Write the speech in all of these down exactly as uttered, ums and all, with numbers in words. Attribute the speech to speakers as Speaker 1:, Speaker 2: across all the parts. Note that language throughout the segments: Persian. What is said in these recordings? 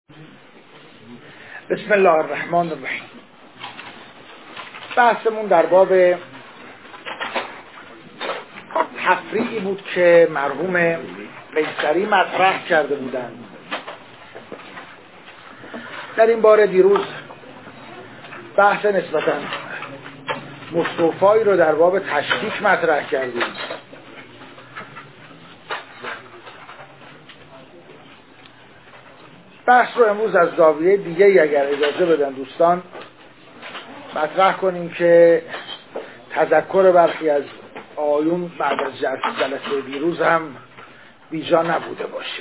Speaker 1: بسم الله الرحمن الرحیم. بحثمون در باب تفریعی بود که مرحوم قیصری مطرح کرده بودند. در این باره دیروز بحث نسبتاً مستوفایی رو در باب تشکیک مطرح کردیم. بحث رو امروز از زاویه دیگه اگر اجازه بدن دوستان مطرح کنیم که تذکر برخی از آیون بعد از جلسه دیروز هم بیجا نبوده باشه.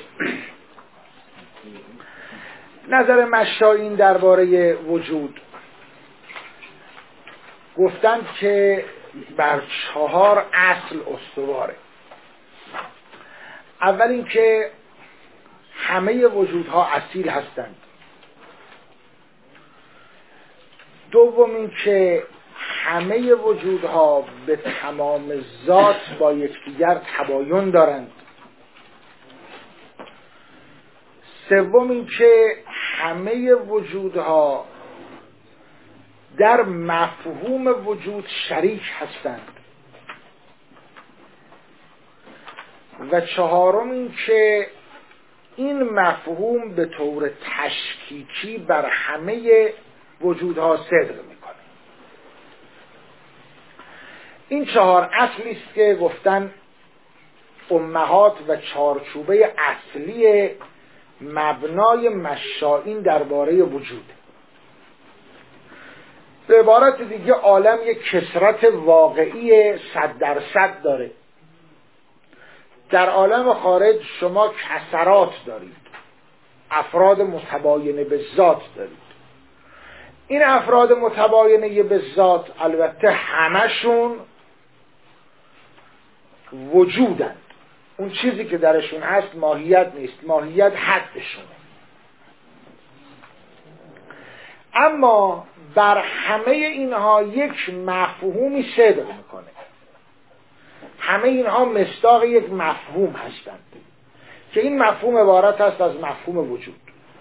Speaker 1: نظر مشایین درباره وجود گفتند که بر چهار اصل استواره. اول این که همه وجودها اصیل هستند. دوم این که همه وجودها به تمام ذات با یکدیگر تباین دارند. سوم این که همه وجودها در مفهوم وجود شریک هستند. و چهارم این که این مفهوم به طور تشکیکی بر همه وجودها صدق میکنه. این چهار اصلی است که گفتن امهات و چارچوبه اصلی مبنای مشایین درباره وجود. به عبارت دیگه عالم یک کثرت واقعی صد درصد داره. در عالم خارج شما کثرات دارید، افراد متباینه به ذات دارید. این افراد متباینه به ذات البته همشون وجودند. اون چیزی که درشون هست ماهیت نیست، ماهیت حدشونه. اما بر همه اینها یک مفهومی صدق میکنه. همه اینها مصداق یک مفهوم هستند که این مفهوم عبارت است از مفهوم وجود.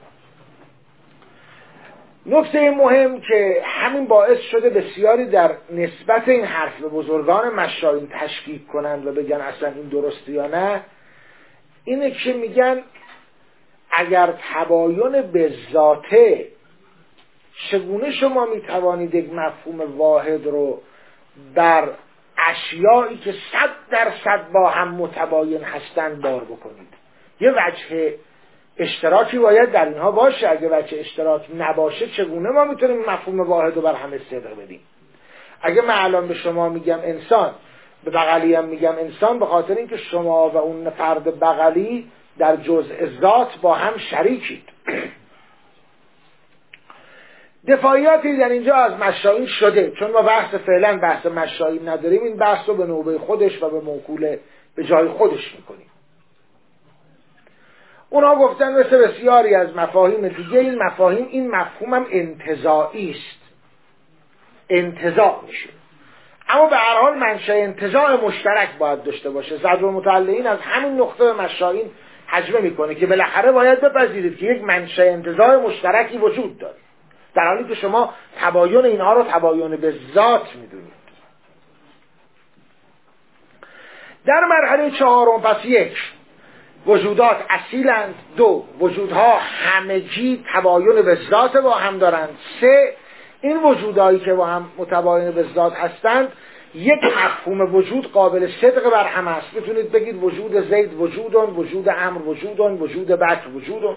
Speaker 1: نکته مهم که همین باعث شده بسیاری در نسبت این حرف به بزرگان مشایین تشکیک کنند و بگن اصلا این درسته یا نه، اینه که میگن اگر تباین به ذاته، چگونه شما میتوانید یک مفهوم واحد رو بر اشیایی که صد درصد با هم متباین هستند بار بکنید؟ یه وجه اشتراکی باید در اینها باشه. اگه وجه اشتراک نباشه چگونه ما میتونیم مفهوم واحد رو بر همه صدق بدیم؟ اگه من الان به شما میگم انسان، به بغلی هم میگم انسان، به خاطر اینکه شما و اون فرد بغلی در جزء ذات با هم شریکید. دفاعیاتی در اینجا از مشایین شده، چون ما بحث فعلا بحث مشایین نداریم. این بحث رو به نوبه خودش و به موکول به جای خودش میکنیم. اونا گفتن مثل بسیاری از مفاهیم دیگه این مفاهیم این مفهوم هم انتزاعی است، انتزاع میشه. اما به هر حال منشأ انتزاع مشترک باید داشته باشه. صدرالمتعلقین از همین نقطه مشایین حجمه میکنه که بالاخره باید بپذیرید که یک منشأ انتزاع مشترکی وجود داره، در حالی که شما تباین اینها رو تباین به ذات میدونید. در مرحله چهارم پس یک، وجودات اصیلند. دو، وجودها همگی تباین به ذات با هم دارند. سه، این وجودایی که با هم متباین به ذات هستند یک مفهوم وجود قابل صدق بر هم است. میتونید بگید وجود زید وجودن، وجود عمر وجودن، وجود بکر وجودن.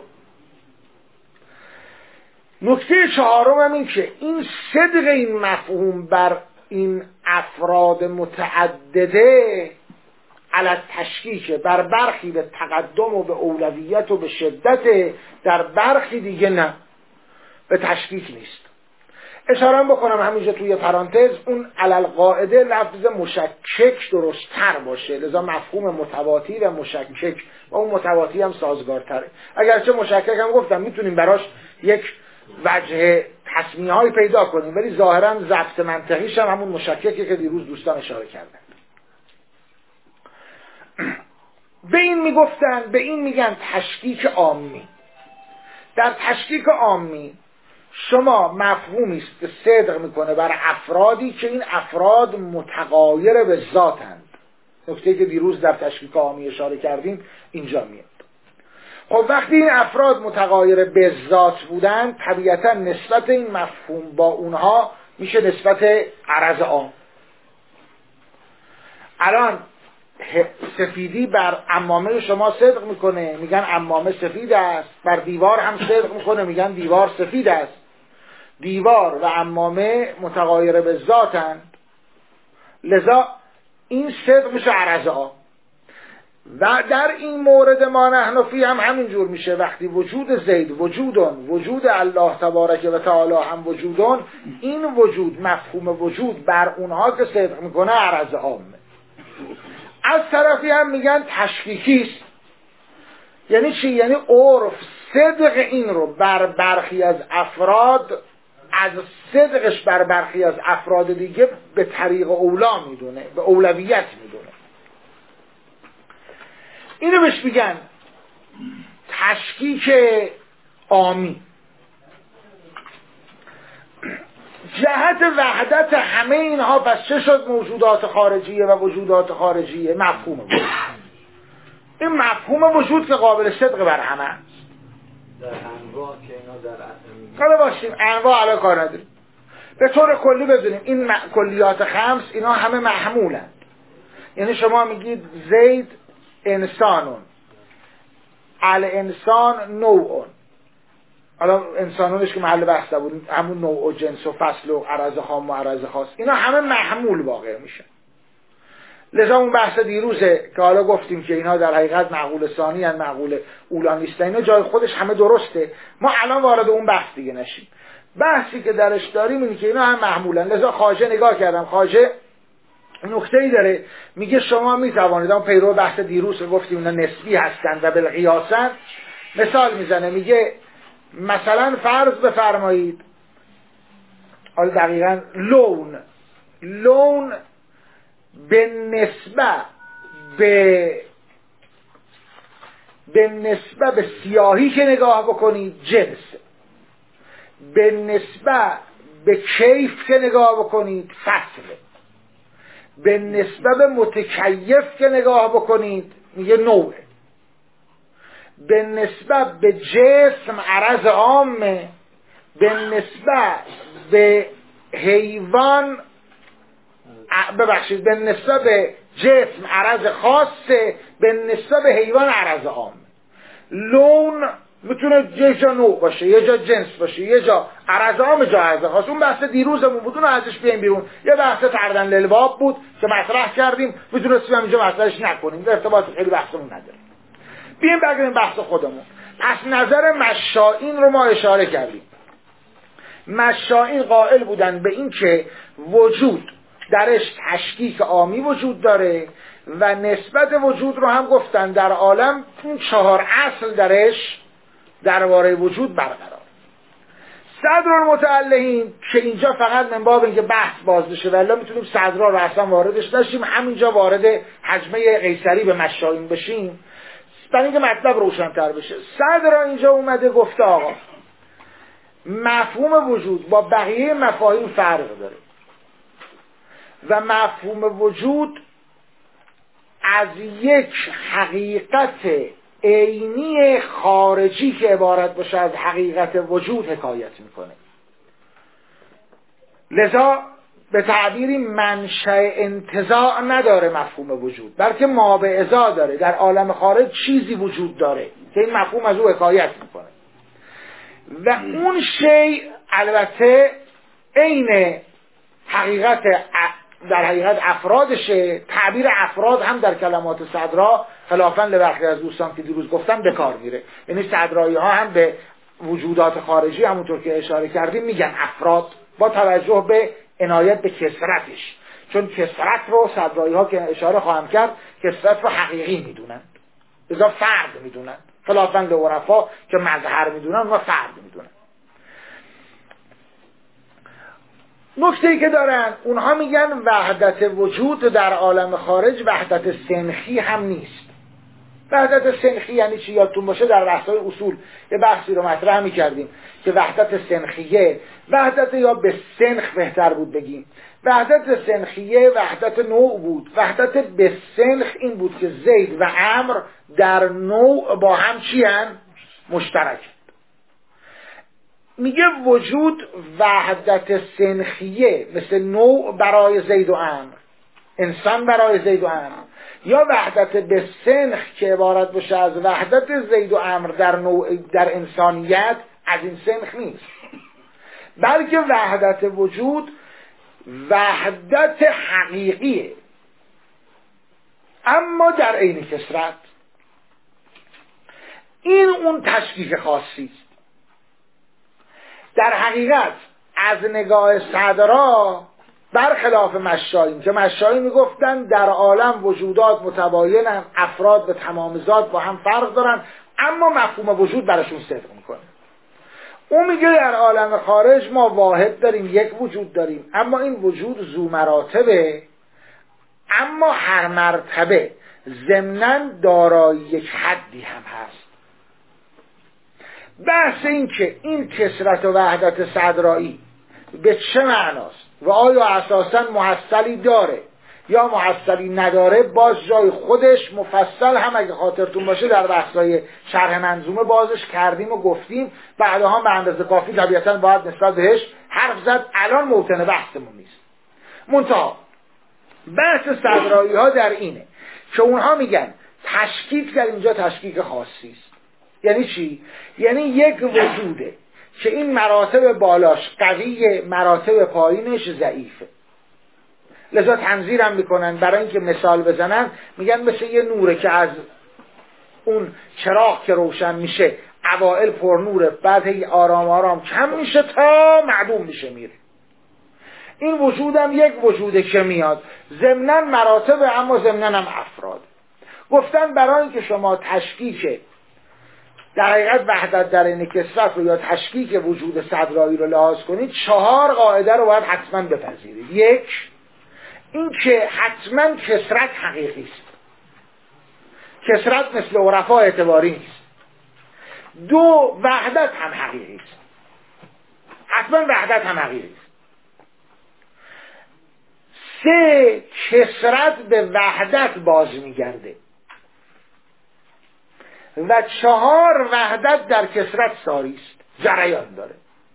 Speaker 1: نکته چهارم هم این که این صدق این مفهوم بر این افراد متعدده علی تشکیک، بر برخی به تقدم و به اولویت و به شدت، در برخی دیگه نه، به تشکیک نیست. اشاره بکنم همینجا توی پرانتز، اون علل قاعده لفظ مشکک درست تر باشه، لذا مفهوم متواتی و مشکک و اون متواتی هم سازگارتره. اگرچه مشکک هم گفتم میتونیم براش یک وجه تصمیه های پیدا کنیم، ولی ظاهرا ضبط منطقیش هم همون مشککی که دیروز دوستان اشاره کردن. به این میگفتن، به این میگن تشکیک عامی. در تشکیک عامی شما مفهومی است که صدق میکنه بر افرادی که این افراد متغایر به ذاتند. نکته که دیروز در تشکیک عامی اشاره کردیم اینجا میاد. خب وقتی این افراد متغایر به ذات بودند، طبیعتا نسبت این مفهوم با اونها میشه نسبت عرض عام. الان سفیدی بر عمامه شما صدق میکنه، میگن عمامه سفید است. بر دیوار هم صدق میکنه، میگن دیوار سفید است. دیوار و عمامه متغایر به ذاتند، لذا این صدق میشه عرض عام. و در این مورد ما نحنفی هم همینجور میشه. وقتی وجود زید وجودون، وجود الله تبارک و تعالی هم وجودون، این وجود مفهوم وجود بر اونها که صدق میکنه عرض عامه. از طرفی هم میگن تشکیکیست. یعنی چی؟ یعنی عرف صدق این رو بر برخی از افراد از صدقش بر برخی از افراد دیگه به طریق اولا میدونه، به اولویت میدونه. اینو بهش میگن تشکیک عامی. جهت وحدت همه اینها پس چه شد؟ موجودات خارجیه و وجودات خارجیه مفهوم وجود. این مفهوم وجود که قابل صدق بر همه است.
Speaker 2: در انواع که اینا در
Speaker 1: حالا باشیم انواع علا کار نداریم. به طور کلی بدونیم این کلیات خمس اینا همه محمولند. یعنی شما میگید زید انسانون، الانسان نوعون. حالا انسانونش که محل بحث بود همون نوع و جنس و فصل و عرض خام و عرض خاص، اینا همه محمول واقع میشن. لذا اون بحث دیروزه که حالا گفتیم که اینا در حقیقت معقول ثانی هن، معقول اولا نیستن، اینا جای خودش همه درسته. ما الان وارد اون بحث دیگه نشیم. بحثی که درش داریم اینه که اینا هم محمولن. لذا خواجه نگاه کردم، خواجه نکته‌ای داره، میگه شما میتوانید، اون پیرو بحث دیروز گفتیم اینا نسبی هستند و بالقیاسن. مثال میزنه، میگه مثلا فرض بفرمایید، حالا دقیقاً لون لون به نسبه به به نسبه به سیاهی که نگاه بکنید جنس، به نسبه به کیف که نگاه بکنید فصل، به نسبه به متکیف که نگاه بکنید میگه نوعه، به نسبه به جسم عرض عامه، به نسبه به حیوان ببخشید به نسبه به جسم عرض خاصه، به نسبه به حیوان عرض عامه. لون میتونه یه جا نوع باشه، یه جا جنس باشه، یه جا عرض عام، جا عرض خاص. اون بحث دیروزمون بود، اون ازش بیایم بیرون. یه بحث تردن للباب بود که مطرح کردیم، میتونستیم اینجا مطرحش نکنیم، در ارتباط خیلی بحثمون نداره. بیایم برگردیم بحث خودمون. از نظر مشائین رو ما اشاره کردیم. مشائین قائل بودن به این که وجود درش تشکیک عامی وجود داره و نسبت وجود رو هم گفتن در عالم اون چهار اصل درش درباره وجود برقرار. صدرالمتعلقین که اینجا فقط من باب اینکه بحث باز بشه، ولی میتونیم صدرا رو اصلا واردش نشیم، همینجا وارد حجمه قیصری به مشائین بشیم برای اینکه مطلب روشن‌تر بشه. صدرا اینجا اومده گفته آقا مفهوم وجود با بقیه مفاهیم فرق داره و مفهوم وجود از یک حقیقت عینی خارجی که عبارت باشه از حقیقت وجود حکایت میکنه. لذا به تعبیری منشأ انتزاع نداره مفهوم وجود، بلکه مابعضا داره. در عالم خارج چیزی وجود داره که این مفهوم از او حکایت میکنه و اون شی البته عین حقیقت در حقیقت افرادشه. تعبیر افراد هم در کلمات صدرا خلافاً لبرخی از دوستان که دیروز گفتم به کار میره. یعنی صدرایی ها هم به وجودات خارجی همونطور که اشاره کردیم میگن افراد، با توجه به عنایت به کثرتش، چون کثرت رو صدرایی ها که اشاره خواهم کرد کثرت رو حقیقی میدونن، لذا فرد میدونن، خلافاً لعرفا که مظهر میدونن و فرد میدونن. نکته‌ای که دارن اونها میگن وحدت وجود در عالم خارج وحدت سنخی هم نیست. وحدت سنخی یعنی چی؟ یادتون باشه در بحث‌های اصول یه بحثی رو مطرح می‌کردیم که وحدت سنخیه، وحدت یا به سنخ بهتر بود بگیم، وحدت سنخیه وحدت نوع بود، وحدت به سنخ این بود که زید و عمرو در نوع با هم چی هن؟ مشترک. میگه وجود وحدت سنخیه مثل نوع برای زید و عمرو، انسان برای زید و عمرو، یا وحدت به سنخ که عبارت باشه از وحدت زید و عمرو در نوع در انسانیت، از این سنخ نیست، بلکه وحدت وجود وحدت حقیقیه، اما در عین کثرت. این اون تشکیک خاصی است. در حقیقت از نگاه صدرا برخلاف مشایین که مشایین میگفتن در عالم وجودات متباینن، افراد به تمام ذات با هم فرق دارن، اما مفهوم وجود براشون صدق میکنه. اون میگه در عالم خارج ما واحد داریم، یک وجود داریم، اما این وجود ذو مراتبه، اما هر مرتبه ضمناً دارای یک حدی هم هست. بحث این که این کثرت و وحدت صدرایی به چه معناست و آیا اساساً محصلی داره یا محصلی نداره، باز جای خودش مفصل هم اگه خاطرتون باشه در بحثای شرح منظومه بازش کردیم و گفتیم، بعدها به اندازه کافی طبیعتاً باید نسبت بهش حرف زد، الان موطن بحثمون نیست. منتها بحث صدرایی ها در اینه که اونها میگن تشکیک در اینجا تشکیک خاصی است. یعنی چی؟ یعنی یک وجوده که این مراتب بالاش قویه، مراتب پایینش ضعیفه، لذا تنظیرم میکنن برای اینکه مثال بزنن، میگن مثل یه نوره که از اون چراغ که روشن میشه اوائل پر نوره، بعد هی آرام آرام کم میشه تا معدوم میشه میره. این وجودم یک وجوده که میاد ضمناً مراتب، اما ضمناً هم افراد. گفتن برای اینکه شما تشکیک در حقیقت وحدت در این کثرت رو یا تشکیک وجود صدرایی رو لحاظ کنید، چهار قاعده رو باید حتما بپذیرید. یک، این که حتما کثرت حقیقی است، کثرت مثل عرفا اعتباری نیست. دو، وحدت هم حقیقی است، حتما وحدت هم حقیقی است. سه، کثرت به وحدت باز میگرده. و چهار، وحدت در کثرت ساری است، جریان داره.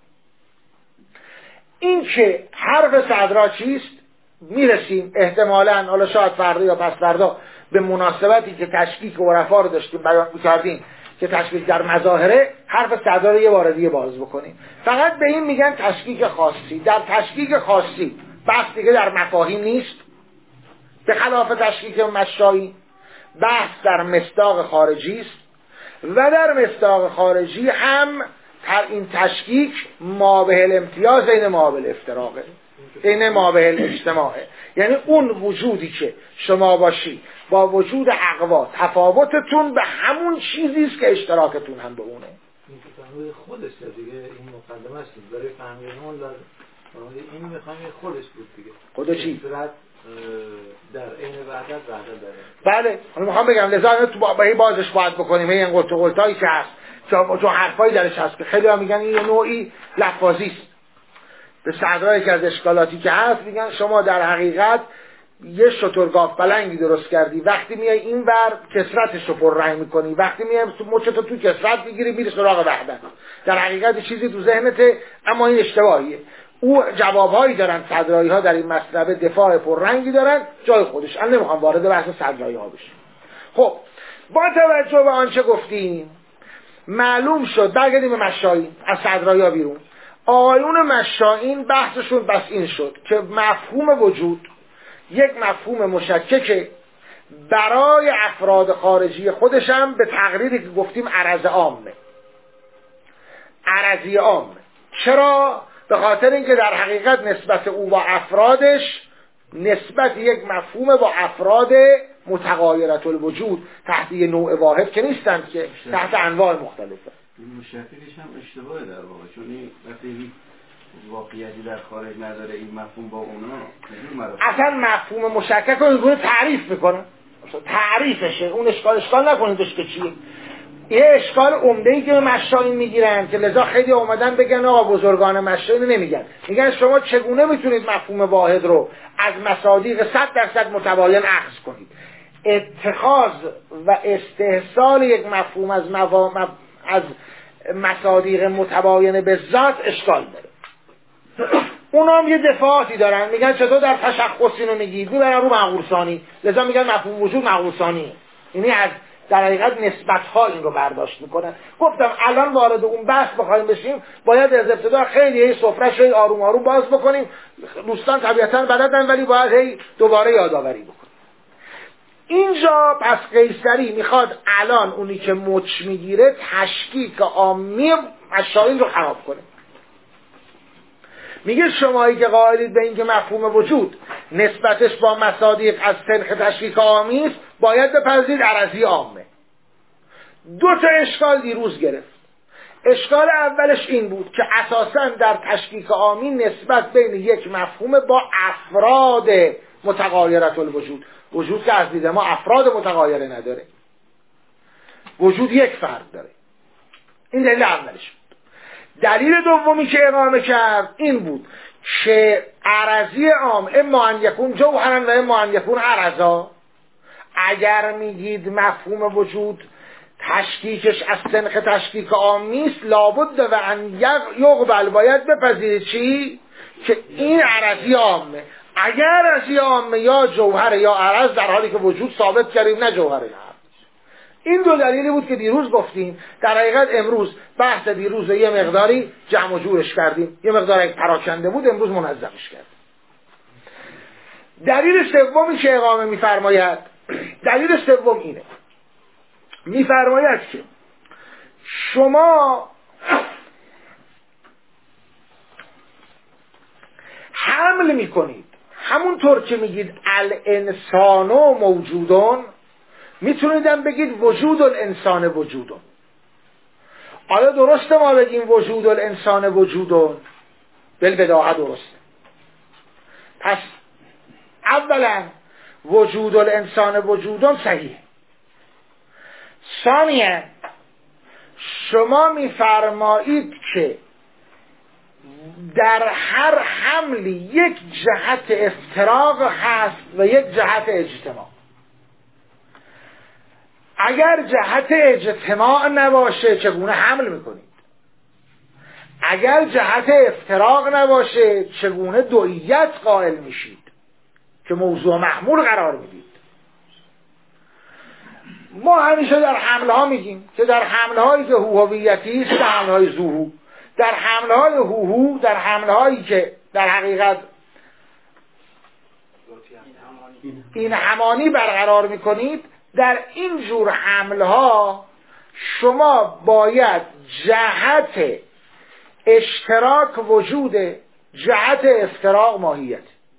Speaker 1: این که حرف صدرا چیست میرسیم احتمالاً، حالا شاید فردا یا پس فردا به مناسبتی که تشکیک و عرفا رو داشتیم بیان می‌کردیم که تشکیک در مظاهره، حرف صدرا رو یه بار دیگه باز بکنیم. فقط به این میگن تشکیک خاصی. در تشکیک خاصی بحث دیگه در مفاهیم نیست، به خلاف تشکیک مشایی بحث در مصداق خارجی است، و در مصداق خارجی هم این تشکیک مابه الامتیاز این مابه الافتراقه، این مابه الاجتماعه. یعنی اون وجودی که شما باشی با وجود اقوا، تفاوتتون به همون چیزی است که اشتراکتون هم به اونه.
Speaker 2: این که فهمید خودش دیگه، این مقدمه است برای فهمیدن اون لازم. این میخوایم خودش بود دیگه.
Speaker 1: خود چی؟
Speaker 2: در عین وحدت وحدت داره.
Speaker 1: بله، حالا میخوام بگم لذا تو با این بازش باید بکنیم. این قلت و قلتایی که هست چون حرفایی درش هست که خیلی ها میگن این یه نوعی لفاظی است. به صدرایی که از اشکالاتی که هست میگن شما در حقیقت یه شترگاف پلنگی درست کردی، وقتی میای این ور کثرتش رو پر رنگ میکنی، وقتی میای مچتو تو کثرت میگیری میری سراغ وحدت. در حقیقت چیزی تو ذهنته، اما این اشتباهیه. او جوابهایی دارن صدرایی ها در این مسئله، دفاع پررنگی دارن جای خودش. الان نمیخوام وارد بحث صدرایی ها بشیم. خب با توجه به آنچه گفتیم معلوم شد، برگردیم به مشایین از صدرایی ها بیرون. آیون مشایین بحثشون بس این شد که مفهوم وجود یک مفهوم مشککه، برای افراد خارجی خودشم به تقریری که گفتیم عرض عامه، عرضی عامه. چرا؟ به خاطر اینکه در حقیقت نسبت او با افرادش نسبت یک مفهوم با افراد متغایرت الوجود تحت یه نوع واحد که نیستند، که تحت انواع مختلفه.
Speaker 3: این مشکلش هم اشتباهه در واقع، چون این وقتی واقعیتی در خارج نداره این مفهوم با اونا،
Speaker 1: اصلا مفهوم مشکک رو اینگونه تعریف میکنه. تعریفشه، اون اشکال اشکال نکنیدش که چیه. یه اشکال عمده‌ای که مشایخ میگیرن که لذا خیلی اومدن بگن آقا بزرگان مشایخ نمیگن، میگن شما چگونه میتونید مفهوم واحد رو از مصادیق صد درصد متباین اخذ کنید. اتخاذ و استحصال یک مفهوم از موا... از مصادیق متباین به ذات اشکال داره. اونا هم یه دفاعاتی دارن، میگن چطور در تشخص اینو میگید، میبرن رو معقول ثانی، لذا میگن مفهوم وجود معقول ثانیه، یعنی از در حقیقت نسبت ها این رو برداشت میکنن. گفتم الان وارد اون بحث بخوایم بشیم باید از ابتدا خیلی هی سفره‌ش هی آروم آروم باز بکنیم. دوستان طبیعتاً بلدن ولی باید هی دوباره یادآوری بکنیم. اینجا پس قیصری میخواد الان اونی که مچ میگیره تشکیک عامی مشایخ رو خراب کنه. میگه شمایی که قائلید به این که مفهوم وجود نسبتش با مصادیق از سنخ تشکیک عامی است، باید بپذیرید عرضی عامه. دو تا اشکال دیروز گرفت. اشکال اولش این بود که اساساً در تشکیک عامی نسبت بین یک مفهوم با افراد متغایرت الوجود، وجود که از دید ما افراد متغایره نداره، وجود یک فرد داره. این دلیل اولش بود. دلیل دومی که اقامه کرد این بود که عرضی عام اما ان یکون جوهرا و اما ان یکون عرضا. اگر میگید مفهوم وجود تشکیکش از سنخ تشکیک عامی است، لابد و ان یقبل باید بپذیرید چی؟ که این عرضی عامه. اگر عرضی عامه یا جوهر یا عرض، در حالی که وجود ثابت کردیم نه جوهر نه. این دو دلیلی بود که دیروز گفتیم. در حقیقت امروز بحث دیروز یه مقداری جمع و جورش کردیم، یه مقدار پراکنده بود، امروز منظمش کردیم. دلیل سومی که اقامه می‌فرماید، دلیل سوم اینه، می‌فرماید که شما حمل می‌کنید، همونطور که میگید الانسان موجودون، میتونیدم بگید وجود الانسان وجودون. آیا درسته ما بگیم وجود الانسان وجودون؟ بالبداهه درسته. پس اولا وجود الانسان وجودون صحیح. ثانیا شما میفرمایید که در هر حملی یک جهت افتراق هست و یک جهت اجتماع. اگر جهت اجتماع نباشه چگونه حمل میکنید؟ اگر جهت افتراق نباشه چگونه دوئیت قائل میشید که موضوع محمول قرار میدید؟ ما همیشه در حمله ها میگیم که در حمله هایی که هویتی است، در حمله های ظهور، در حمله های هوهو، در حمله هایی که در حقیقت این همانی برقرار میکنید، در این جور حمله ها شما باید جهت اشتراک وجود، جهت افتراق ماهیت.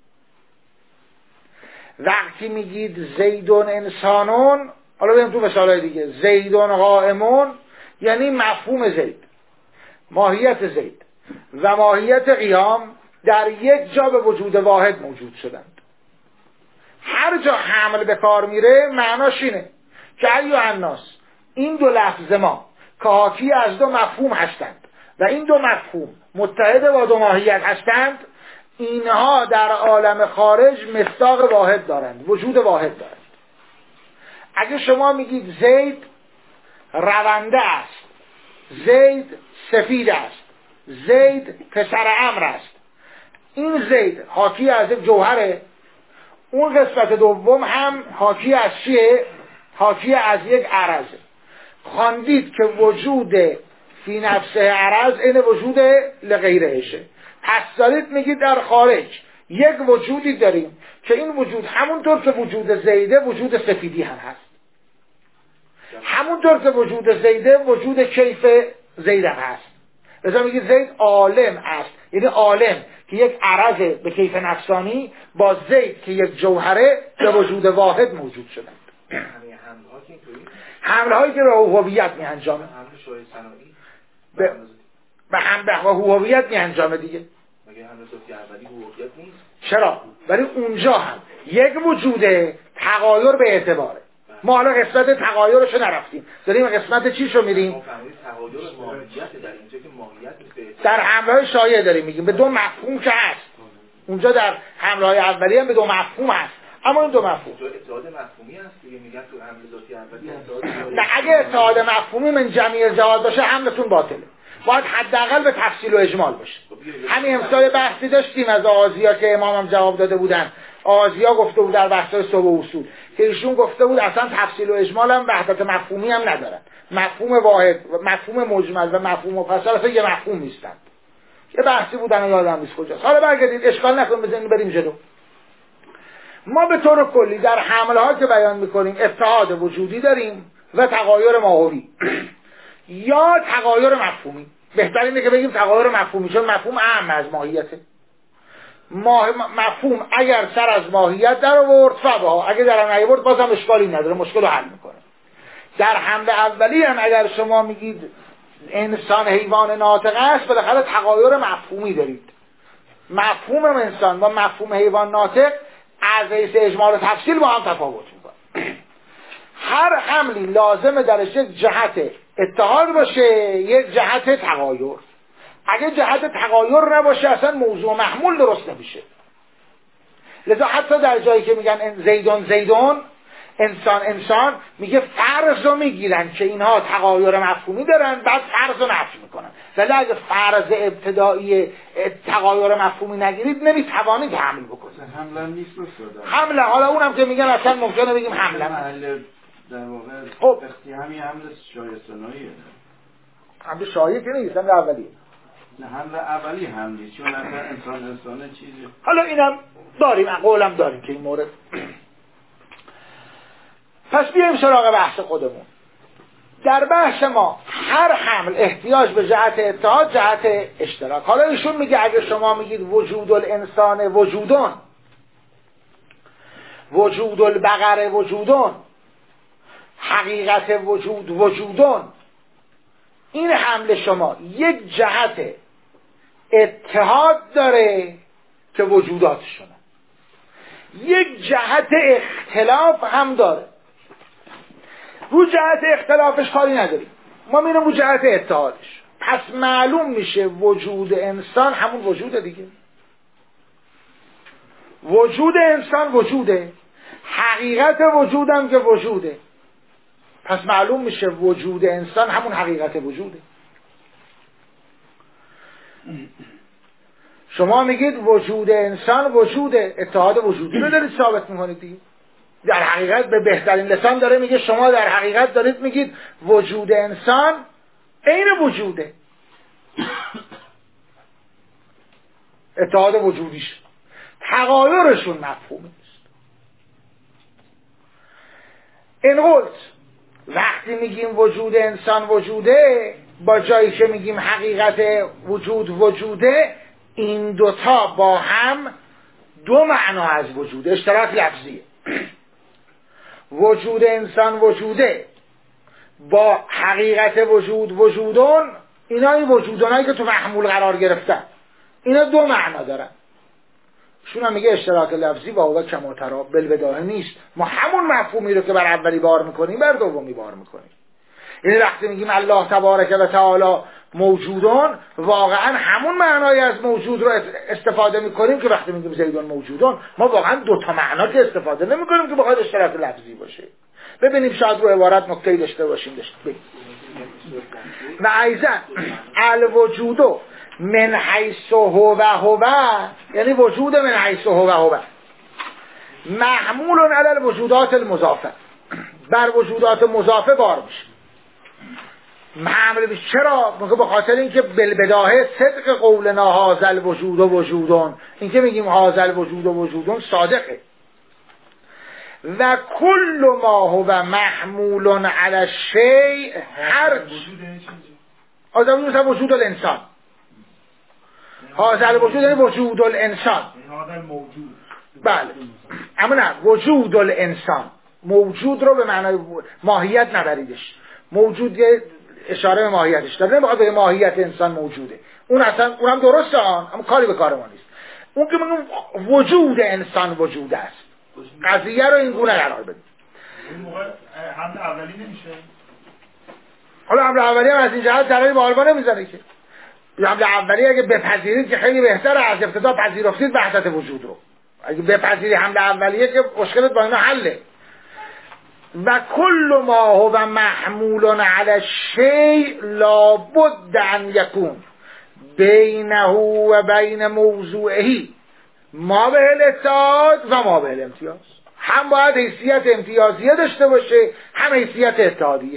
Speaker 1: وقتی میگید زیدون انسانون، حالا بریم تو مثالای دیگه، زیدون قائمون، یعنی مفهوم زید، ماهیت زید و ماهیت قیام در یک جا به وجود واحد موجود شدند. هر جا حمل به کار میره معناش اینه که ایها الناس، این دو لفظ ما که حاکی از دو مفهوم هستند و این دو مفهوم متحد با دو ماهیت هستند، اینها در عالم خارج مصداق واحد دارند، وجود واحد دارند. اگه شما میگید زید رونده است، زید سفید است، زید پسر عمرو است، این زید حاکی از یک جوهره، اون قسمت دوم هم حاکی از چیه؟ حاکی از یک عرضه. خواندید که وجود فی نفسه عرض این وجود لغیرهشه. پس دارید میگید در خارج یک وجودی داریم که این وجود همونطور که وجود زیده وجود سفیدی هم هست، همونطور که وجود زیده وجود کیف زید هم هست. لذا میگید زید عالم است، یعنی عالم که یک عرض به کیف نفسانی با زید که یک جوهره به وجود واحد موجود شدند. حمله هایی که به هویت می انجامه، به هم به هویت می انجامه دیگه.
Speaker 4: مگه حمله ذاتی اولی به واقعیت نیست؟
Speaker 1: چرا؟ ولی اونجا هم یک وجوده، تغایر به اعتباره. ما حالا قسمت تغایرشو نرفتیم، داریم قسمت چیشو میریم؟
Speaker 4: تغایر ماهیت در اینجا که ماهیت نیست،
Speaker 1: در حمله شایع داریم میگیم، به دو مفهوم که هست. اونجا در حمله های اولیه هم به دو مفهوم هست، اما این دو مفهوم
Speaker 4: اتحاد مفهومی هست دیگه. میگن تو حمله ذاتی اولی
Speaker 1: نه، اگه اتحاد مفهومی من جمعی ازدواج باشه حملتون باطله، باید حداقل به تفصیل و اجمال باشه. همین امسال بحثی داشتیم از آغازیا که امام هم جواب داده بودن. آغازیا گفته بود در بحث‌های صبح و اصول که ایشون گفته بود اصلا تفصیل و اجمال هم وحدت مفهومی هم ندارن، مفهوم واحد و مفهوم مجمل و مفهوم مفصل اصلا یه مفهوم نیستن. یه بحثی بودن یادم نیست کجاست. حالا برگردید، اشکال نکنید، بزنید بریم جلو. ما به طور کلی در حمله ها که بیان میکنیم اتحاد وجودی داریم و تغایر ماهوی یا تغایر مفهومی. بهتر اینه که بگیم تغایر مفهومی، چون مفهوم اهم از ماهیته. مفهوم اگر سر از ماهیت در آورد فبها، اگر در نیاورد بازم اشکالی نداره، مشکل رو حل میکنه. در حمله اولی هم اگر شما میگید انسان حیوان ناطق است، بالاخره تغایر مفهومی دارید. مفهوم انسان و مفهوم حیوان ناطق از حیث اجمال و تفصیل با هم تفاوت میکنه. هر حملی لازمه درش یک جهت اتحاد باشه، یک جهت تغایر. اگه جهت تغایر نباشه اصلا موضوع محمول درست نمیشه. لذا حتی در جایی که میگن زیدون زیدون، انسان انسان، میگه فرض رو میگیرن که اینها تغایر مفهومی دارن، بعد فرض رو نفی میکنن. ولی اگه فرض ابتدایی تغایر مفهومی نگیرید نمیتوانید حمل بکنید.
Speaker 3: حمله نیست بسید.
Speaker 1: حمله، حالا اونم که میگن اصلا ممکنه بگیم حمله.
Speaker 3: محل در واقع
Speaker 1: خب
Speaker 3: همین حمله شایستاناییه.
Speaker 1: حمله شایع که نیست، حمله اولیه.
Speaker 3: نه، حمله اولی حملی، چون اصلا انسان انسانه چیزی.
Speaker 1: حالا اینم داریم، قولم داریم که این مورد. پس بیایم سراغ بحث خودمون. در بحث ما هر حمل احتیاج به جهت اتحاد، جهت اشتراک. حالا ایشون میگه اگه شما میگید وجود الانسان وجودون، وجود البقر وجودون، حقیقت وجود وجودون، این حمل شما یک جهت اتحاد داره که وجوداتشونه، یک جهت اختلاف هم داره. رو جهت اختلافش کاری نداریم، ما میریم رو جهت اتحادش. پس معلوم میشه وجود انسان همون وجوده دیگه. وجود انسان وجوده، حقیقت وجودم که وجوده. پس معلوم میشه وجود انسان همون حقیقت وجوده. شما میگید وجود انسان وجوده، اتحاد وجودی رو دارید ثابت میکنید دیگه. در حقیقت به بهترین لسان داره میگه شما در حقیقت دارید میگید وجود انسان عین وجوده، اتحاد وجودیش، تغایرشون مفهوم نیست. این قلت وقتی میگیم وجود انسان وجوده، با جایی که میگیم حقیقت وجود وجوده، این دوتا با هم دو معنا از وجود، اشتراک لفظیه. وجود انسان وجوده با حقیقت وجود وجودون، اینا این وجودونایی که تو محمول قرار گرفتن، اینا دو معنا دارن. شون هم میگه اشتراک لفظی با او کما ترا بالبداهه نیست. ما همون مفهومی رو که بر اولی بار میکنیم بر دومی بار میکنیم. یعنی وقتی میگیم الله تبارک و تعالی موجودون، واقعا همون معنای از موجود رو استفاده میکنیم که وقتی میگیم زیدون موجودون، ما واقعا دو تا معنا که استفاده نمیکنیم که بخواد اشتراک لفظی باشه. ببینیم شاید رو عبارت نکته‌ای داشته باشیم داشت ببین. و ایضا الوجود من حیث هو هو، یعنی وجود من حیث هو هو محمول علی الوجودات المضافه، بر وجودات مضافه بار میشه. معمول چرا؟ میگه به خاطر اینکه بالبداهه صدق قولنا هازل وجود و وجودون، اینکه میگیم هازل وجود و وجودون صادقه. و کل ما هو محمول علی الشیء، هر آدم مثلا وجود الانسان، هازل وجود یعنی وجود الانسان، بله، اما نه وجود الانسان، موجود رو به معنای ماهیت نبریدش، موجود اشاره به ماهیتش داره، نمیخواد به ماهیت انسان موجوده، اون اصلا اونم درسته آن، اما کاری به کار ما نیست. اون که میگم وجود انسان وجود است، قضیه رو این گونه قرار بدیم.
Speaker 5: این موقع حمله اولی نمیشه؟
Speaker 1: حالا حمله اولی هم از این جهت ضرری به آلمان نمیزنه که. حمله اولی اگه بپذیرید که خیلی بهتره، از ابتدا پذیرفتید وحدت وجود رو. اگه بپذیری حمله اولیه که مشکلت با اینا حله. و کل ما هو محمول علی الشیء لابد ان یکون بینه و بین موضوعه ما به الاتحاد و ما به الامتیاز. هم باید حیثیت امتیازیه داشته باشه، هم حیثیت اتحادیه.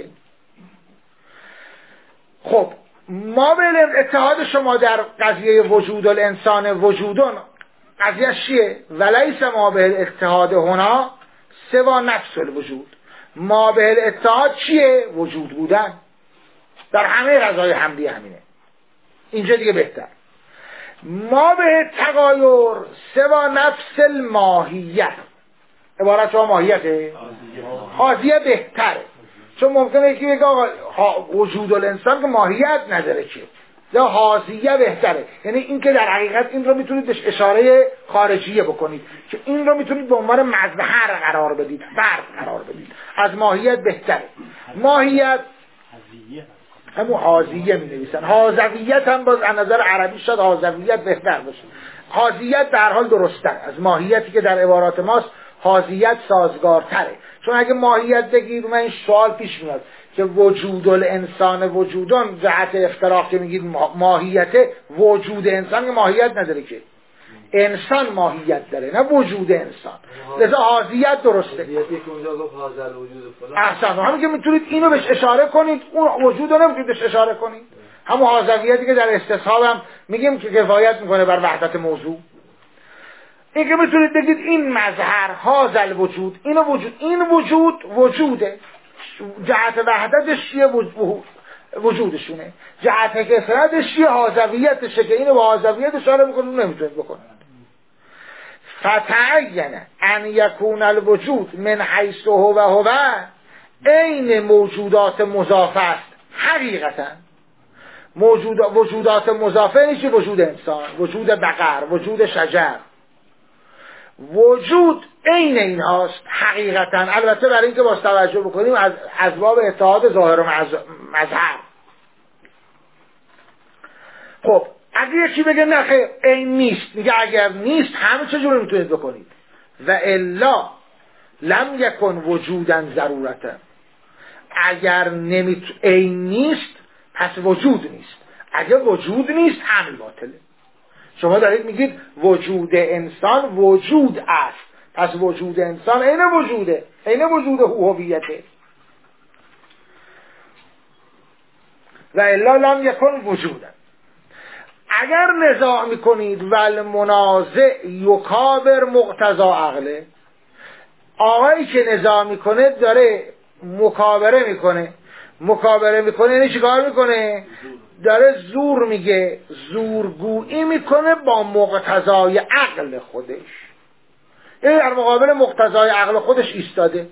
Speaker 1: خب ما به اتحاد شما در قضیه وجود الانسان وجودون قضیه چیه؟ ولیس ما به الاتحاد هنا سوا نفس الوجود. ما به الاتحاد چیه؟ وجود بودن. در همه قضای حملی همینه. اینجا دیگه بهتر. ما به تغایر سوا نفس الماهیت. عبارت شما ماهیته؟ حاضیه بهتره. چون ممکنه یکی بگه آقا وجود الانسان که ماهیت نداره که یا حاضیه بهتره. یعنی این که در حقیقت این رو میتونید بهش اشاره خارجیه بکنید که این رو میتونید به عنوان مظهر قرار بدید، فرد قرار بدید. از ماهیت بهتره. ماهیت همون حاضیه می نویسن. حاضویت هم باز از نظر عربی شاید حاضویت بهتر باشه. حاضیت در حال درست‌تر از ماهیتی که در عبارات ماست. حاضیت سازگارتره. چون اگه ماهیت بگید من این سوال پیش میاد که وجود الانسان وجودان جهت افتراق که میگید ماهیت، وجود انسان که ماهیت نداره که، انسان ماهیت داره نه وجود انسان. لذا حاضیت درسته. احسن. همین که میتونید اینو بهش اشاره کنید، اون وجود رو نمیتونید بهش اشاره کنید. همون حاضویتی که در استصحاب هم میگیم که کفایت میکنه بر وحدت موضوع. این که میتونید بگید این مظهر هازل وجود، این وجود، این وجود وجوده، جهت وحدتش چیه؟ وجودشونه. جهت کثرتش چیه؟ حاضویتشه که اینو با حاضویت اشاره میکنه، نمیتونید بکنید. فتعین ان یکون الوجود من حیث هو هو عین موجودات مضافه است. حقیقتا موجود وجودات مضافه نیست، وجود انسان، وجود بقر، وجود شجر، وجود عین اینهاست حقیقتا. البته برای اینکه باز توجه بکنیم از اسباب اتحاد ظاهر و مظهر. خب اگه یکی بگه نه خیر این نیست، میگه اگر نیست همه چجوری میتونید بکنید؟ و الا لم یکن وجودا ضرورتا. اگر نمیت این نیست پس وجود نیست. اگر وجود نیست عمل باطله. شما دارید میگید وجود انسان وجود است، پس وجود انسان عین وجوده، عین وجود هویته. و الا لم یکن وجودا. اگر نزاع میکنید ول منازع یکابر مقتضا عقله، آقایی که نزاع میکنه داره مکابره میکنه. مکابره میکنه یعنی چیکار میکنه؟ داره زور میگه، زورگویی میکنه با مقتضای عقل خودش. این در مقابل مقتضای عقل خودش ایستاده.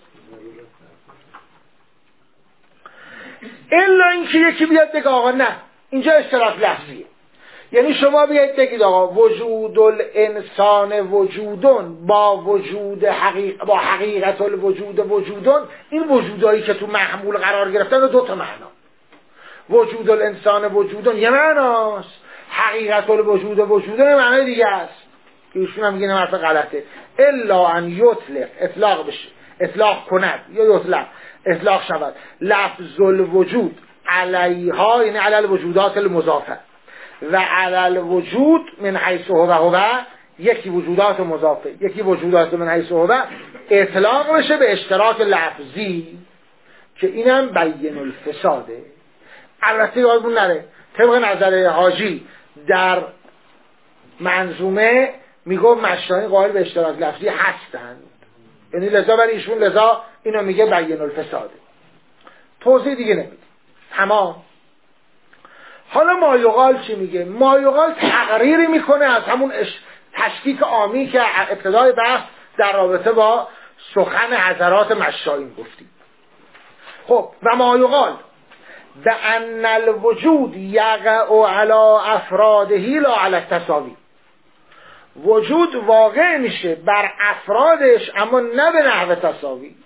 Speaker 1: الا اینکه یکی بیاد بگه آقا نه اینجا اشتراک لفظیه. یعنی شما بیاید بگید آقا وجود الانسان وجودون با وجود حقیق با حقیقت الوجود وجودون، این وجودایی که تو محمول قرار گرفتن دو تا معنا. وجود الانسان وجودون یه معناست، حقیقت الوجود وجودون یه معنای دیگه است که ایشون هم میگه نه غلطه. الا ان یطلق، اطلاق بشه، اطلاق کند یا یطلق اطلاق شود لفظ الوجود علیها، یعنی علی الوجودات المضافه و علی الوجود من حیث هو هو، یکی وجودات مضافه یکی وجودات من حیث هو، اطلاق بشه به اشتراک لفظی که اینم بین الفساده. البته یادمون نره طبق نظر حاجی در منظومه میگه مشتانی قائل به اشتراک لفظی هستند، یعنی لذا برای ایشون لذا اینو میگه بین الفساده. توضیح دیگه نمیده. تمام. حالا مایقال چی میگه؟ مایقال تقریری میکنه از همون تشکیک عامی که ابتدای بحث در رابطه با سخن حضرات مشایخ گفتیم. خب و مایقال به ان الوجود یقع علی افراده لا علی التساوی، وجود واقع میشه بر افرادش اما نه به نحو تساوی.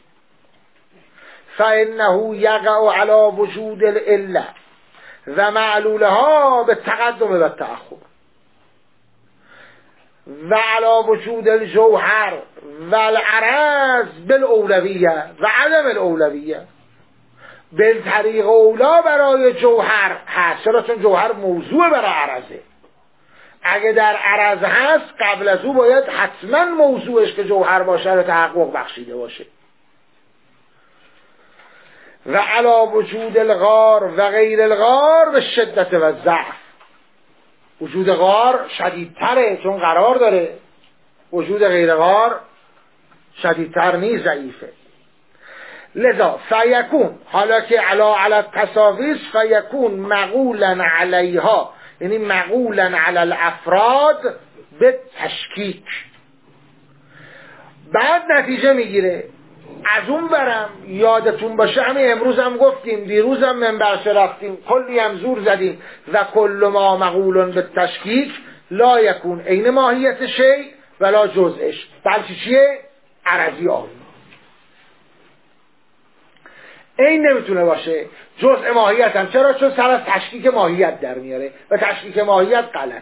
Speaker 1: فانه یقع علی وجود العله و معلولها به تقدم و تأخر و علی وجود الجوهر و العرض بالاولویه و عدم الاولویه. بالطریق اولا برای جوهر هست، چرا؟ چون جوهر موضوع برای عرضه. اگه در عرض هست قبل از او باید حتما موضوعش که جوهر باشه رو تحقق بخشیده باشه. و علا وجود الغار و غیر الغار به شدت و ضعف، وجود غار شدیدتره چون قرار داره، وجود غیر غار شدیدتر نیست، ضعیفه. لذا فیکون، حالا که علا علی التساویس، فیکون مقولا علیها، یعنی مقولا علی الافراد به تشکیک. بعد نتیجه میگیره. از اون برم یادتون باشه همین امروز هم گفتیم، دیروز هم منبر رفتیم، کلی هم زور زدیم و کل ما مقولن به تشکیک لا یکون عین ماهیت شیء ولا جزءش، بلکه چیه؟ عرضی آن این نمیتونه باشه جزء ماهیت هم. چرا؟ چون سر از تشکیک ماهیت در میاره و تشکیک ماهیت غلطه.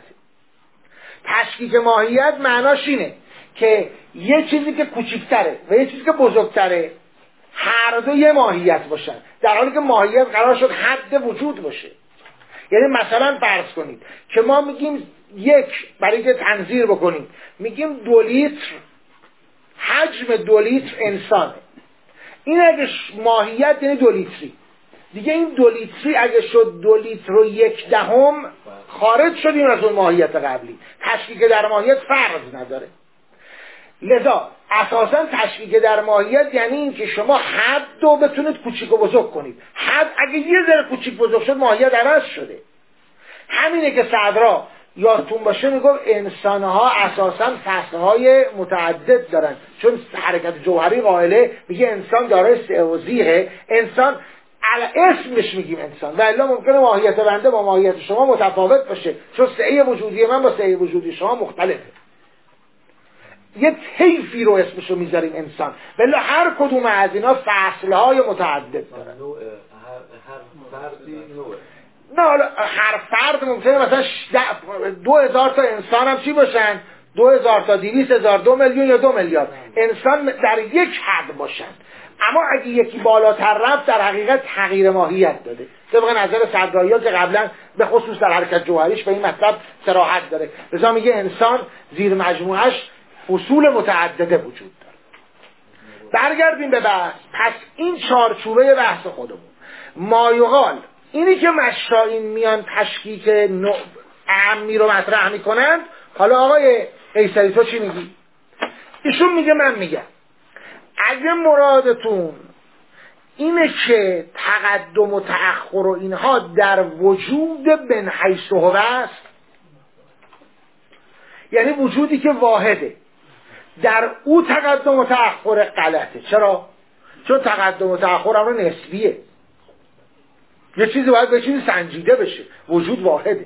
Speaker 1: تشکیک ماهیت معناش اینه که یه چیزی که کوچکتره و یه چیزی که بزرگتره هر دو یه ماهیت باشن، در حالی که ماهیت قرار شد حد وجود باشه. یعنی مثلا فرض کنید که ما میگیم یک، برای که تنظیر بکنیم میگیم دو لیتر، حجم دو لیتر انسانه. این اگه ماهیت یعنی دو لیتری دیگه، این دو لیتری اگه شد دو لیتر و یک دهم خارج شدیم از اون ماهیت قبلی. تشکیک در ماهیت فرض نداره. لذا اساسا تشکیک در ماهیت یعنی این که شما حد رو بتونید کوچیک و بزرگ کنید. حد اگه یه ذره کوچیک بزرگ شد ماهیت عوض شده. همینه که صدرا یادتون باشه میگم انسانها اساسا فصلهای متعدد دارن، چون حرکت جوهری قائله میگه انسان دارای سعوزیه، انسان اسمش میگیم انسان و الا ممکنه ماهیت بنده با ماهیت شما متفاوت باشه، چون سعی وجودی من با سعی وجودی شما مختلفه. یه طیفی رو اسمشو میذاریم انسان، ولی هر کدوم از اینا فصلهای متعدد دارن.
Speaker 2: هر فردی نوعه.
Speaker 1: نه هر فرد ممکنه مثلا دو هزار تا انسان هم چی باشن؟ دو هزار تا دیویس هزار، دو میلیون یا دو میلیارد انسان در یک حد باشن. اما اگه یکی بالاتر رفت در حقیقت تغییر ماهیت داده. طبق نظر صدرایی که قبلا به خصوص در حرکت جوهریش به این مطلب صراحت داره، لذا میگه انسان زیر مجموعش اصول متعدده وجود داره. برگردیم به بحث. پس این چارچوبه بحث خودمون ما یقال، اینی که مشایین میان تشکیک عامی رو مطرح میکنند. حالا آقای قیصری تو چی میگی؟ ایشون میگه من میگم اگه مرادتون اینه که تقدم و تأخر و اینها در وجود بن حیث هو است، یعنی وجودی که واحده در او تقدم و تأخر غلطه. چرا؟ چون تقدم و تأخر امر نسبیه، یه چیزی باید به چیزی سنجیده بشه، وجود واحده.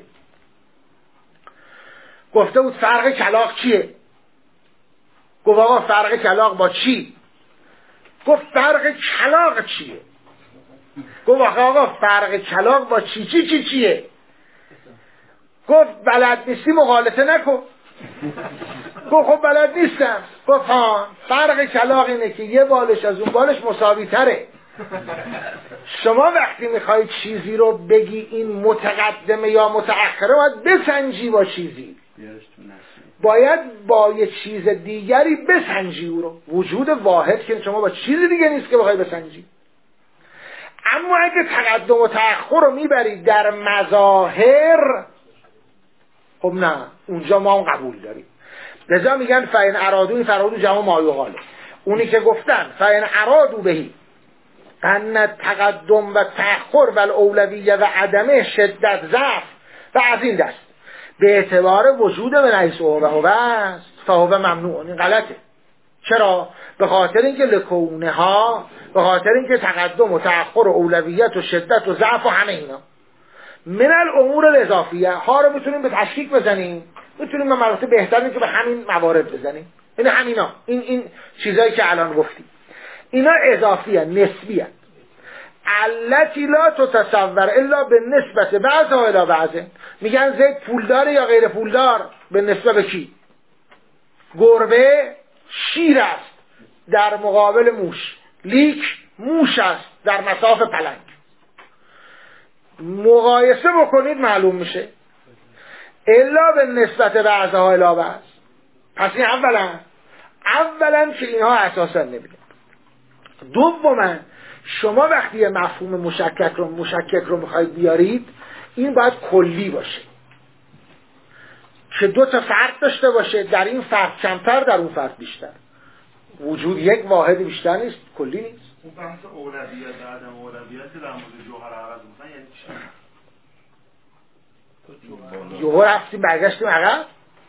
Speaker 1: گفته بود فرق کلاغ چیه؟ گفت آقا فرق کلاغ با چی؟ گفت فرق کلاغ چیه؟ گفت آقا فرق کلاغ با چی چی چی چیه؟ گفت بلد نیستی مغالطه نکن. گفت خب بلد نیستم. گفت ها فرق کلاغ اینه که یه بالش از اون بالش مساوی تره. شما وقتی میخوای چیزی رو بگی این متقدمه یا متأخره باید بسنجی با چیزی، باید با یه چیز دیگری بسنجی او رو. وجود واحد که شما با چیز دیگه نیست که بخوای بسنجی. اما اگه تقدم و تأخر رو میبری در مظاهر، خب نه اونجا ما هم قبول داریم. لذا میگن فین ارادو، این فرادو جمع ما یقاله، اونی که گفتن فین ارادو بهی ان تقدم و تأخر و الاولویه و عدمه شدت ضعف و از این دست به اعتبار وجود من حیث هو و هو است فهو ممنوع. این غلطه. چرا؟ به خاطر اینکه لکونه ها، به خاطر اینکه تقدم و تأخر و اولویت و شدت و ضعف و همه اینا من الامور الاضافیه ها رو میتونیم به تشکیک بزنیم، میتونیم به مراتب بهتر که به همین موارد بزنیم. این همینا، این این چیزایی که الان گفتیم اینا اضافیه، نسبیه. التی لا تتصور الا به نسبت بعض الی بعض. میگن زید پولدار یا غیر پولدار به نسبت به کی؟ گربه شیر است در مقابل موش، لیک موش است در مصاف پلنگ. مقایسه بکنید معلوم میشه الا به نسبت بعضها الی بعض. پس این اولا اولا که اینها اساسا نمیدن. دوما شما وقتی یه مفهوم مشکک رو مشکک رو میخواید بیارید، این باید کلی باشه که دو تا فرد داشته باشه، در این فرد کمتر در اون فرد بیشتر. وجود یک واحد بیشتر نیست، کلی نیست.
Speaker 5: اون بحث اولویت عدم اولویت که در مورد جوهر عوض میکنن یعنی چی؟
Speaker 1: جوهر رفتیم برگشتیم عقب.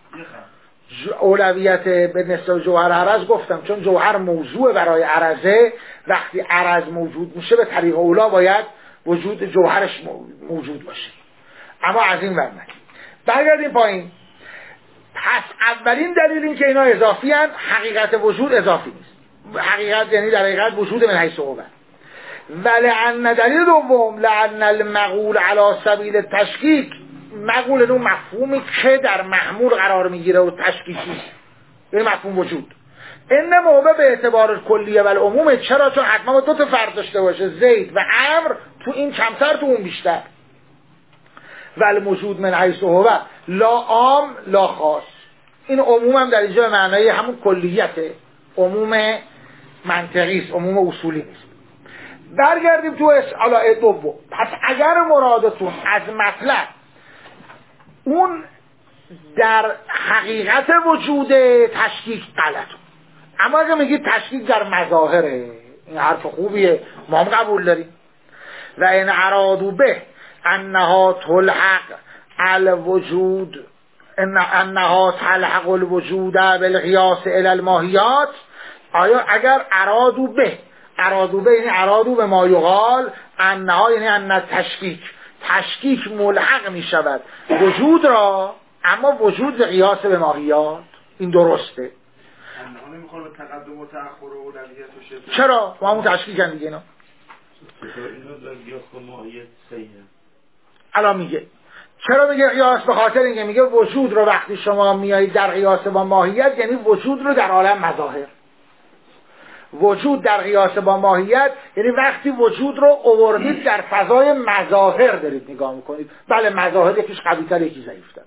Speaker 1: اولویت به نسبت جوهر عرض گفتم چون جوهر موضوع برای عرضه، وقتی عرض موجود میشه به طریق اولا باید وجود جوهرش موجود باشه. اما از این ورنه برگردیم پایین. پس اولین دلیل این که اینا اضافی هن، حقیقت وجود اضافی نیست. حقیقت یعنی در حقیقت وجود من حیث هو. ولعن دلیل دوم لعن المقول علی سبیل تشکیک، مقول اون مفهومی که در محمول قرار میگیره و تشکیکی، این مفهوم وجود این موضع به اعتبار کلیه و العموم. چرا؟ چون حتما دو تا فرد داشته باشه، زید و عمرو، تو این کمتر تو اون بیشتر. ول موجود من حیث هو لا عام لا خاص. این عموم هم در اینجا به معنای همون کلیته، عموم منطقی است، عموم اصولی نیست. برگردیم تو اسئله دوم. پس اگر مرادتون از مطلب اون در حقیقت وجود تشکیک غلط، اما اگه میگید تشکیک در مظاهره، این حرف خوبیه، ما هم قبول داریم. و این ارادو به انها تلحق الوجود انها تلحق الوجود بالقیاس الی الماهیات. آیا اگر ارادو به، ارادو به یعنی ارادو به ما یقال انها یعنی ان تشکیک، تشکیک ملحق می شود وجود را، اما وجود به قیاس به ماهیات، این درسته.
Speaker 4: انها نمیخواد به تقدم و تأخر و اولویت و شدت.
Speaker 1: چرا؟ ما همون تشکیکن دیگه اینا.
Speaker 3: اینو در قیاس با ماهیت صحیحه.
Speaker 1: الان میگه چرا میگه قیاس؟ به خاطر اینکه میگه وجود رو وقتی شما میایید در قیاس با ماهیت، یعنی وجود رو در عالم مظاهر. وجود در قیاس با ماهیت یعنی وقتی وجود رو آوردید در فضای مظاهر دارید نگاه میکنید. بله مظاهر یکیش قوی‌تر یکی ضعیف‌تر.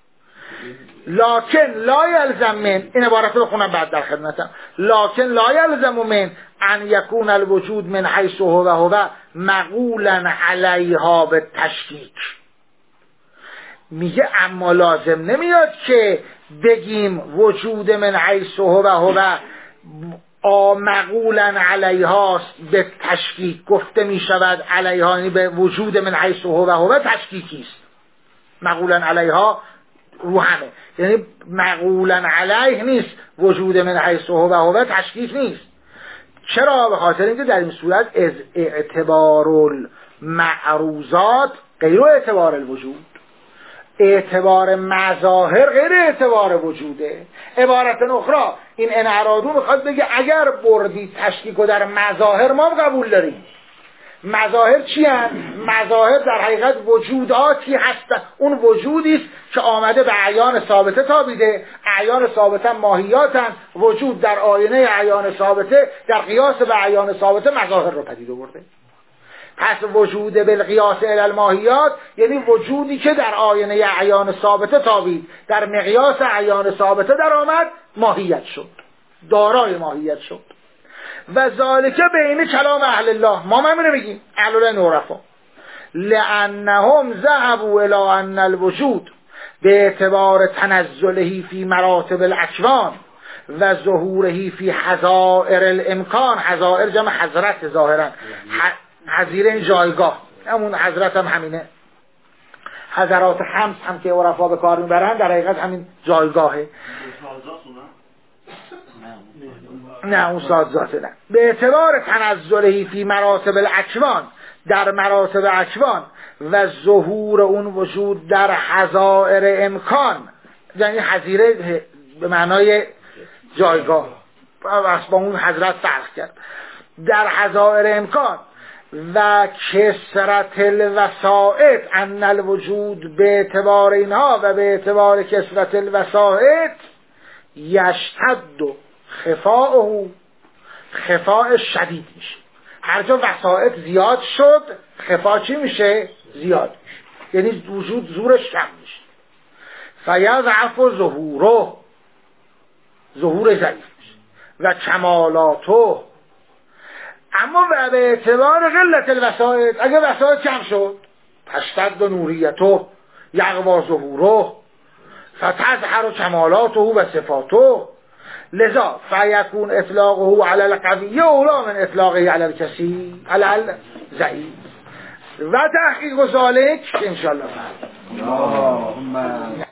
Speaker 1: لکن لا یلزم من، این عبارت رو خونم بعد در خدمتم، لکن لا یلزم من ان یکون الوجود من حیث هو هو مقولا علیها به تشکیک. میگه اما لازم نمیاد که بگیم وجود من حیث هو هو مقولا علیهاست به تشکیک. گفته می شود علیها یعنی به وجود من حیث هو هو تشکیکیست. مقولا علیها رو همه، یعنی مقولا علیه نیست، وجود من حیث هو هو تشکیک نیست. چرا؟ به خاطر اینکه در این صورت از اعتبار المعروضات غیر اعتبار الوجود، اعتبار مظاهر غیر اعتبار وجوده. عبارت اخرى این انعرادو میخواد بگه اگر بردی تشکیک و در مظاهر ما قبول داریم. مظاهر چی هست؟ مظاهر در حقیقت وجوداتی هست، اون وجودی است که آمده به اعیان ثابته تابیده. اعیان ثابته ماهیاتن، وجود در آینه اعیان ثابته در قیاس به اعیان ثابته مظاهر رو پدید آورده. پس وجود بالقیاس الی الماهیات یعنی وجودی که در آینه اعیان ثابته تابید، در مقیاس اعیان ثابته در آمد، ماهیت شد، دارای ماهیت شد. و ذالک بین کلام اهل الله، ما هم نمیگیم اهل الله نورفا، لانهم ذهبوا الی ان الوجود به اعتبار تنزله فی مراتب الاکوان و ظهوره فی حظائر الامکان. حظائر جمع حضرت ظاهرا، حظیره این جایگاه، همون حضرت هم همینه، حضرات خمس هم که عرفا به کار میبرن در حقیقت همین جایگاهه. نه اون صاد ذات نه. به اعتبار تنزلهی فی مراتب الاکوان، در مراتب اکوان، و ظهور اون وجود در حظائر امکان، یعنی حظیره به معنای جایگاه، با اون حضرت فرق کرد، در حظائر امکان و کسرت الوسائط، ان الوجود به اعتبار اینها و به اعتبار کسرت الوسائط یشتد خفاءه، خفاء شدید میشه. هر جا وسائط زیاد شد خفا چی میشه؟ زیاد میشه، یعنی وجود زورش کم میشه. فیضعف ظهوره، ظهور ضعیف میشه، و کمالاته، اما به اعتبار قلت الوسائط، اگه وسائط کم شد تشتد نوریته یقوا ظهوره فتظهر کمالاته و صفاته، لذا فیکون اطلاقه علی القوی اولا من اطلاقه علی الکثیر علی الضعیف و تحقیق ذلک انشاءالله.